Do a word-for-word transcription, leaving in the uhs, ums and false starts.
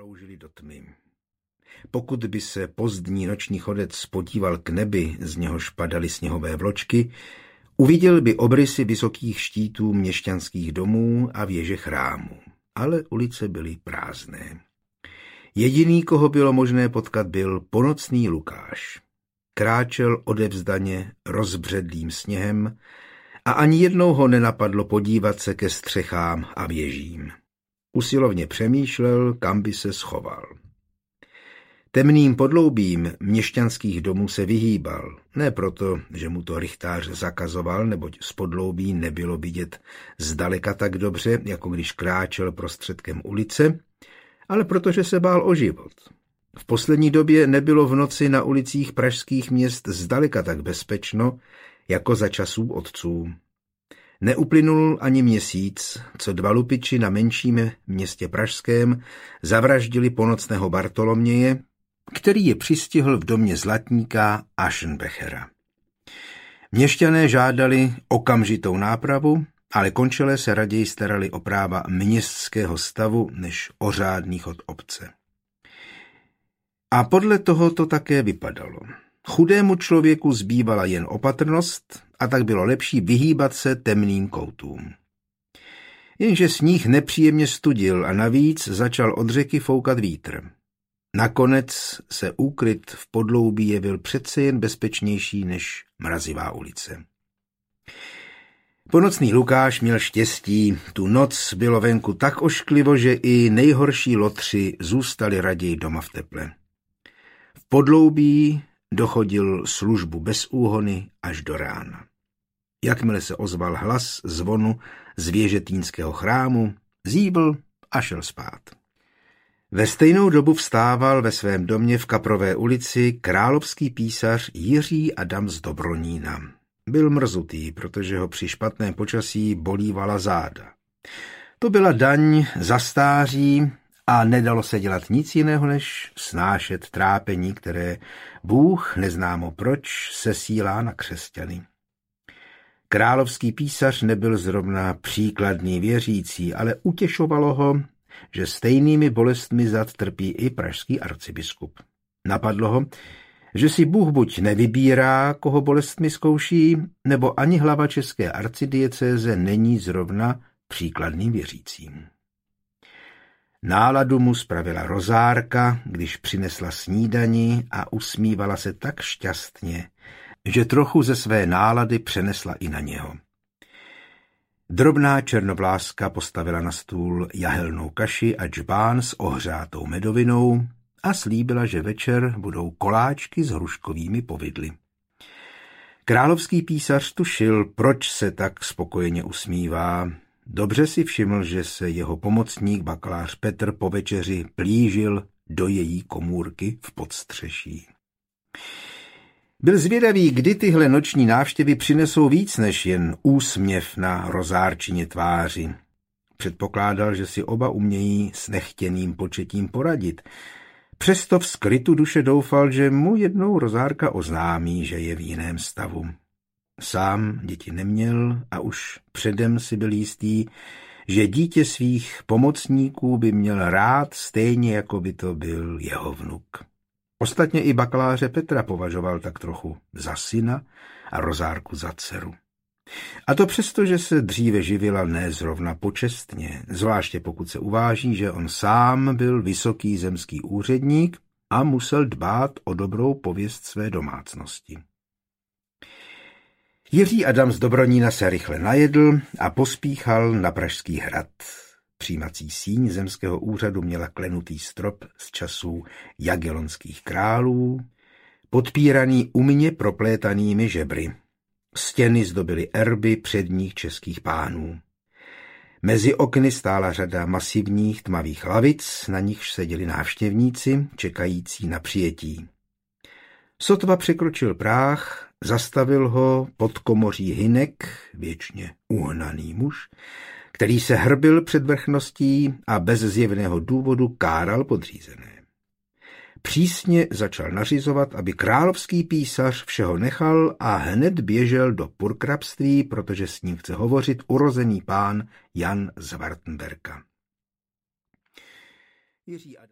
kroužily do tmy. Pokud by se pozdní noční chodec podíval k nebi, z něhož padaly sněhové vločky, uviděl by obrysy vysokých štítů měšťanských domů a věže chrámů, ale ulice byly prázdné. Jediný, koho bylo možné potkat, byl ponocný Lukáš. Kráčel odevzdaně rozbředlým sněhem a ani jednou ho nenapadlo podívat se ke střechám a věžím. Usilovně přemýšlel, kam by se schoval. Temným podloubím měšťanských domů se vyhýbal, ne proto, že mu to rychtář zakazoval, neboť z podloubí nebylo vidět zdaleka tak dobře, jako když kráčel prostředkem ulice, ale protože se bál o život. V poslední době nebylo v noci na ulicích pražských měst zdaleka tak bezpečno, jako za časů otců. Neuplynul ani měsíc, co dva lupiči na menším městě pražském zavraždili ponocného Bartoloměje, který je přistihl v domě zlatníka Aschenbechera. Měšťané žádali okamžitou nápravu, ale končelé se raději starali o práva městského stavu než o řádný chod obce. A podle toho to také vypadalo. Chudému člověku zbývala jen opatrnost a tak bylo lepší vyhýbat se temným koutům. Jenže sníh nepříjemně studil a navíc začal od řeky foukat vítr. Nakonec se úkryt v podloubí jevil přece jen bezpečnější než mrazivá ulice. Ponocný Lukáš měl štěstí, tu noc bylo venku tak ošklivo, že i nejhorší lotři zůstali raději doma v teple. V podloubí dochodil službu bez úhony až do rána. Jakmile se ozval hlas zvonu z věžetínského chrámu, zíbl a šel spát. Ve stejnou dobu vstával ve svém domě v Kaprové ulici královský písař Jiří Adam z Dobronína. Byl mrzutý, protože ho při špatném počasí bolívala záda. To byla daň za stáří a nedalo se dělat nic jiného, než snášet trápení, které Bůh, neznámo proč, sesílá na křesťany. Královský písař nebyl zrovna příkladný věřící, ale utěšovalo ho, že stejnými bolestmi zad trpí i pražský arcibiskup. Napadlo ho, že si Bůh buď nevybírá, koho bolestmi zkouší, nebo ani hlava české arcidiecéze není zrovna příkladným věřícím. Náladu mu spravila rozárka, když přinesla snídani a usmívala se tak šťastně, že trochu ze své nálady přenesla i na něho. Drobná černovláska postavila na stůl jahelnou kaši a džbán s ohřátou medovinou a slíbila, že večer budou koláčky s hruškovými povidly. Královský písař tušil, proč se tak spokojeně usmívá. Dobře si všiml, že se jeho pomocník bakalář Petr po večeři plížil do její komůrky v podstřeší. Byl zvědavý, kdy tyhle noční návštěvy přinesou víc než jen úsměv na rozárčině tváři. Předpokládal, že si oba umějí s nechtěným početím poradit. Přesto v skrytu duše doufal, že mu jednou rozárka oznámí, že je v jiném stavu. Sám děti neměl a už předem si byl jistý, že dítě svých pomocníků by měl rád stejně, jako by to byl jeho vnuk. Ostatně i bakaláře Petra považoval tak trochu za syna a rozárku za dceru. A to přesto, že se dříve živila ne zrovna počestně, zvláště pokud se uváží, že on sám byl vysoký zemský úředník a musel dbát o dobrou pověst své domácnosti. Jiří Adam z Dobronína se rychle najedl a pospíchal na Pražský hrad. Přijímací síň zemského úřadu měla klenutý strop z časů jagellonských králů, podpíraný umně proplétanými žebry. Stěny zdobily erby předních českých pánů. Mezi okny stála řada masivních tmavých lavic, na nichž seděli návštěvníci, čekající na přijetí. Sotva překročil práh, zastavil ho pod komoří Hynek, věčně uhnaný muž, který se hrbil před vrchností a bez zjevného důvodu káral podřízené. Přísně začal nařizovat, aby královský písař všeho nechal a hned běžel do purkrabství, protože s ním chce hovořit urozený pán Jan z Wartenberka. Jiří Adam